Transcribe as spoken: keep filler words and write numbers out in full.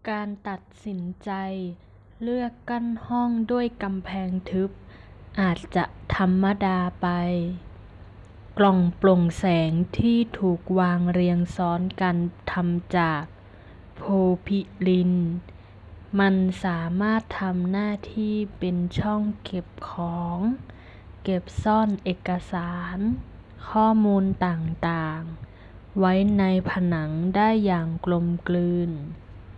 การตัดสินใจเลือกกั้นห้องด้วยกำแพงทึบอาจจะธรรมดาไป กล่องโปร่งแสงที่ถูกวางเรียงซ้อนกันทำจากโพพิลิน มันสามารถทำหน้าที่เป็นช่องเก็บของ เก็บซ่อนเอกสาร ข้อมูลต่างๆ ไว้ในผนังได้อย่างกลมกลืน